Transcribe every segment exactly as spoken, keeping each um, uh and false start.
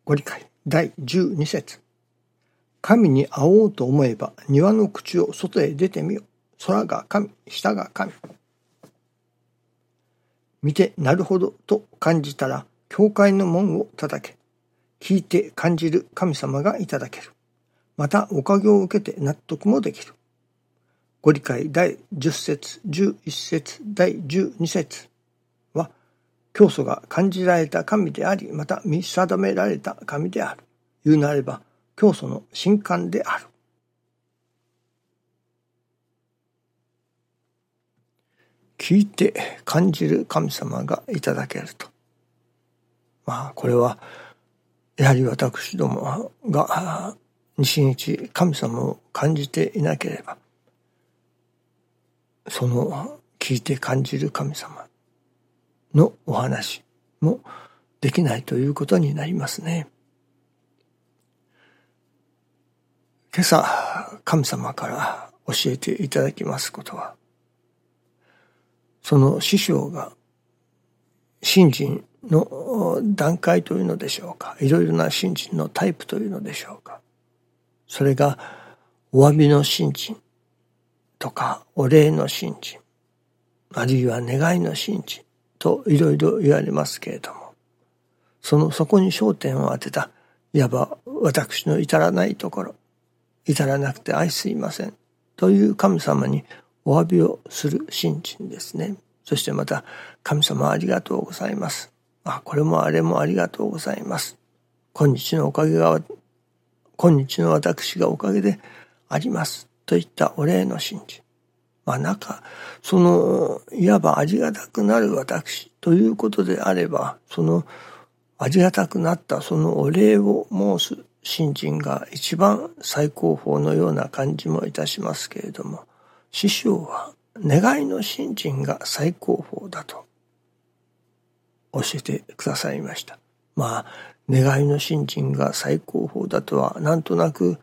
ご理解だいじゅうに節。神に会おうと思えば庭の口を外へ出てみよ。空が神、下が神。見てなるほどと感じたら教会の門を叩け。聞いて感じる神様がいただける。またおかげを受けて納得もできる。ご理解だいじゅっ節、じゅういち節、だいじゅうに節は教祖が感じられた神であり、また見定められた神である。言うなれば教祖の神官である。聞いて感じる神様がいただけると。まあこれはやはり私どもが日々神様を感じていなければ、その聞いて感じる神様のお話もできないということになりますね。今朝神様から教えていただきますことは、その師匠が信心の段階というのでしょうか、いろいろな信心のタイプというのでしょうか、それがお詫びの信心とかお礼の信心、あるいは願いの信心といろいろ言われますけれども、そのそこに焦点を当てた、いわば私の至らないところ、至らなくて愛すいませんという神様にお詫びをする信心ですね。そしてまた神様ありがとうございます。あ、これもあれもありがとうございます。今日のおかげが、今日の私がおかげでありますといったお礼の信心。まあなんかそのいわばありがたくなる私ということであれば、そのありがたくなったそのお礼を申す信心が一番最高峰のような感じもいたしますけれども、師匠は願いの信心が最高峰だと教えてくださいました。まあ願いの信心が最高峰だとはなんとなく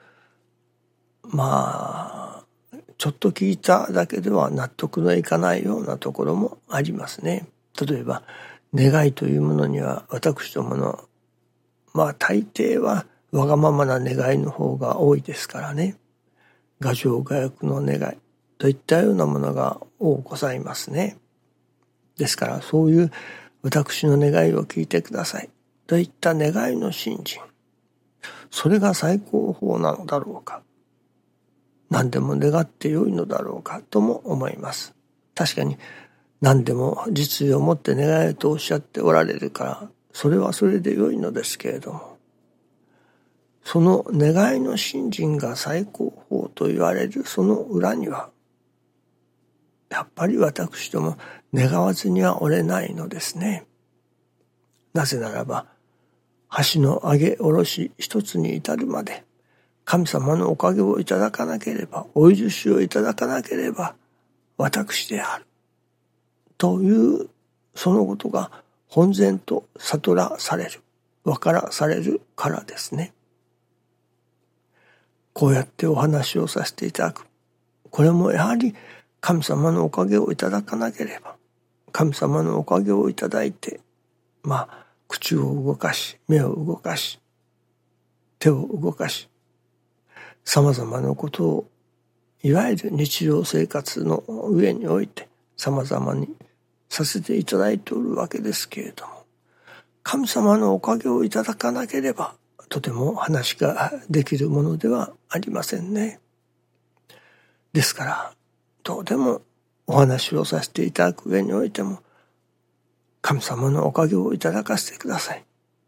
まあちょっと聞いただけでは納得のいかないようなところもありますね。例えば願いというものには私どものまあ大抵はわがままな願いの方が多いですからね。牙城牙欲の願いといったようなものが多ございますね。ですからそういう私の願いを聞いてくださいといった願いの信心、それが最高峰なのだろうか、何でも願ってよいのだろうかとも思います。確かに何でも実意を持って願いとおっしゃっておられるから、それはそれで良いのですけれども、その願いの信心が最高峰と言われるその裏には、やっぱり私ども願わずにはおれないのですね。なぜならば、橋の上げ下ろし一つに至るまで、神様のおかげをいただかなければ、お許しをいただかなければ、私である。というそのことが本然と悟らされる、分からされるからですね。こうやってお話をさせていただく。これもやはり神様のおかげをいただかなければ、神様のおかげをいただいて、まあ口を動かし、目を動かし、手を動かし、さまざまなことをいわゆる日常生活の上においてさまざまにさせていただいておるわけですけれども、神様のおかげをいただかなければとても話ができるものではありませんね。ですからどうでもお話をさせていただく上においても、神様のおかげをいただかせてください。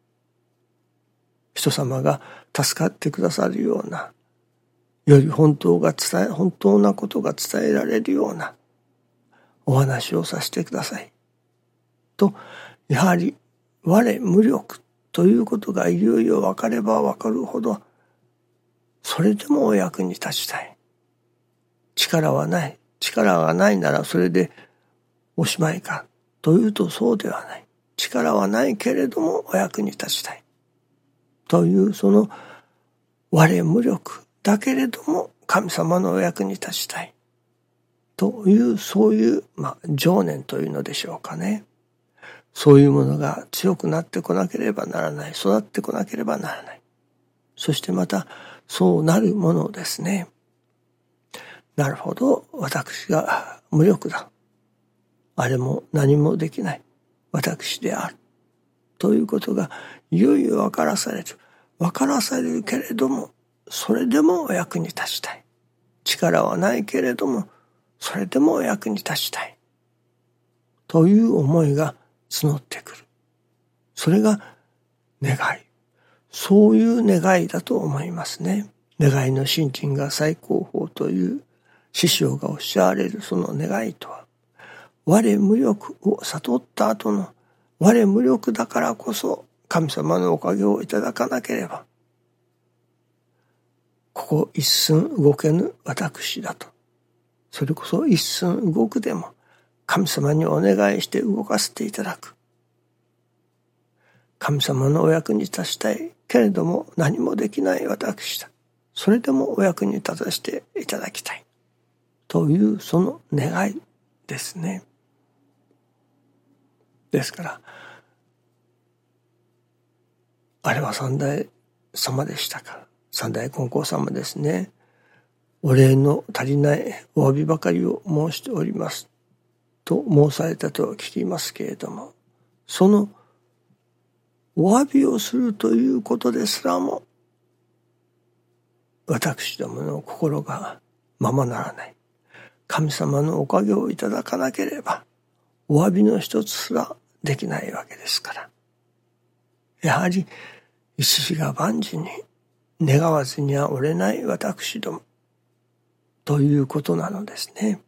人様が助かってくださるような、より本当が伝え、本当なことが伝えられるようなお話をさせてください。と、やはり我無力ということがいよいよ分かれば分かるほど、それでもお役に立ちたい。力はない。力がないならそれでおしまいかというとそうではない。力はないけれどもお役に立ちたい。というその我無力だけれども神様のお役に立ちたい。というそういう、まあ、情念というのでしょうかね。 そういうものが強くなってこなければならない。育ってこなければならない。そしてまたそうなるものですね。なるほど、私が無力だ。あれも何もできない。私である。ということがいよいよ分からされる。分からされるけれども、それでもお役に立ちたい。力はないけれども、それでもお役に立ちたい。という思いが募ってくる。それが願い。そういう願いだと思いますね。願いの信心が最高峰という師匠がおっしゃられるその願いとは、我無力を悟った後の我無力だからこそ神様のおかげをいただかなければ、ここ一寸動けぬ私だと。それこそ一寸動くでも神様にお願いして動かせていただく。神様のお役に立ちたいけれども何もできない私だ。それでもお役に立たせていただきたい。というその願いですね。ですから、あれは三代様でしたか。三代金光様ですね。お礼の足りないお詫びばかりを申しておりますと申されたと聞きますけれども、そのお詫びをするということですらも私どもの心がままならない。神様のおかげをいただかなければお詫びの一つすらできないわけですから、やはり一時が万事に願わずにはおれない私どもということなのですね。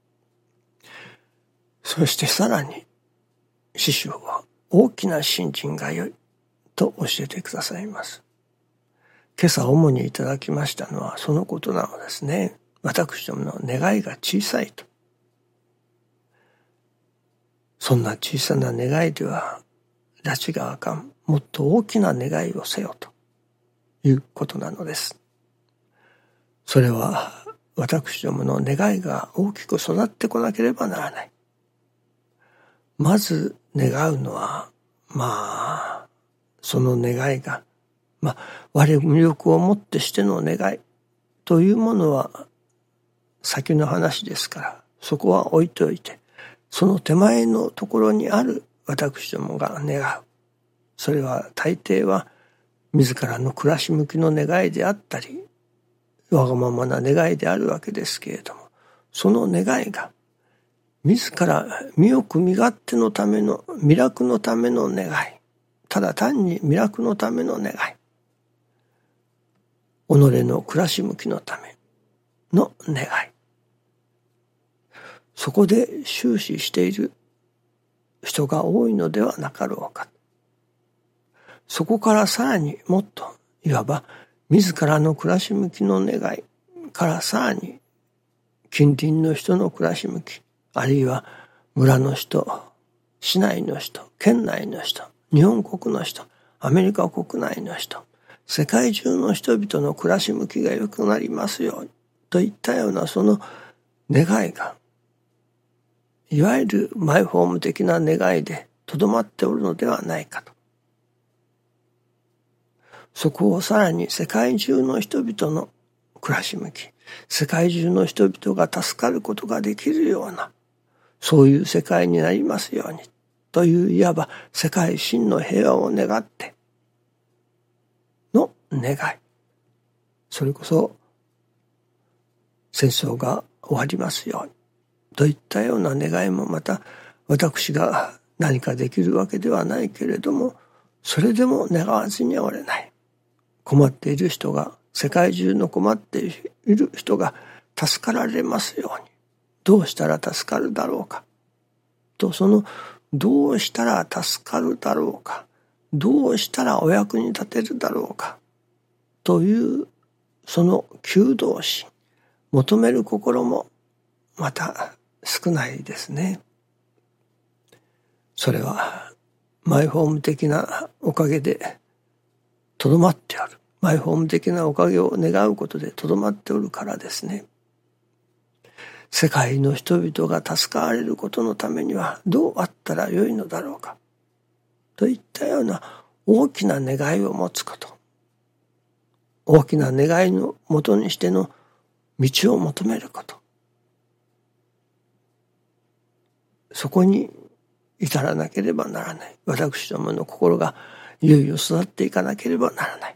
そしてさらに師匠は大きな信心が良いと教えてくださいます。今朝主にいただきましたのはそのことなのですね。私どもの願いが小さいと。そんな小さな願いでは拉致があかん。もっと大きな願いをせよということなのです。それは私どもの願いが大きく育ってこなければならない。まず願うのは、まあ、その願いが、まあ、我無力をもってしての願いというものは先の話ですから、そこは置いておいて、その手前のところにある私どもが願う。それは大抵は自らの暮らし向きの願いであったり、わがままな願いであるわけですけれども、その願いが自ら身よく身勝手のための弥勒のための願い、ただ単に弥勒のための願い、己の暮らし向きのための願い、そこで終始している人が多いのではなかろうか。そこからさらにもっといわば自らの暮らし向きの願いからさらに近隣の人の暮らし向き、あるいは村の人、市内の人、県内の人、日本国の人、アメリカ国内の人、世界中の人々の暮らし向きが良くなりますようにといったようなその願いが、いわゆるマイホーム的な願いでとどまっておるのではないかと。そこをさらに世界中の人々の暮らし向き、世界中の人々が助かることができるような、そういう世界になりますようにといういわば世界真の平和を願っての願い。それこそ戦争が終わりますようにといったような願いもまた私が何かできるわけではないけれども、それでも願わずにはおれない。困っている人が、世界中の困っている人が助かられますように、どうしたら助かるだろうかと、そのどうしたら助かるだろうか、どうしたらお役に立てるだろうかというその求道心、求める心もまた少ないですね。それはマイホーム的なおかげでとどまっておる。マイホーム的なおかげを願うことでとどまっておるからですね。世界の人々が助かれることのためにはどうあったらよいのだろうか。 といったような大きな願いを持つこと、大きな願いのもとにしての道を求めること、そこに至らなければならない。私どもの心がいよいよ育っていかなければならない。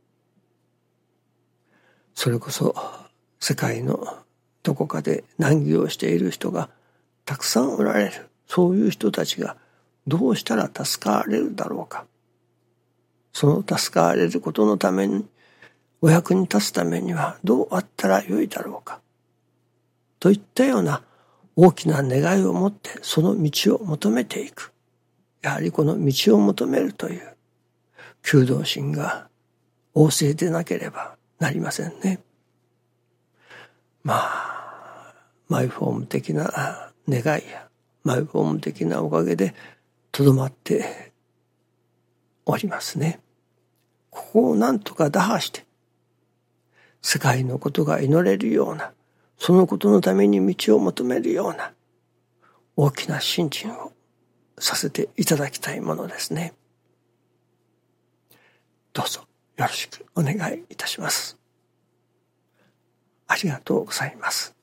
それこそ世界のどこかで難儀をしている人がたくさんおられる。そういう人たちがどうしたら助かれるだろうか。その助かれることのために、お役に立つためにはどうあったらよいだろうか。といったような大きな願いを持ってその道を求めていく。やはりこの道を求めるという求道心が旺盛でなければなりませんね。まあ、マイフォーム的な願いやマイフォーム的なおかげでとどまっておりますね。ここをなんとか打破して世界のことが祈れるような、そのことのために道を求めるような大きな信心をさせていただきたいものですね。どうぞよろしくお願いいたします。ありがとうございます。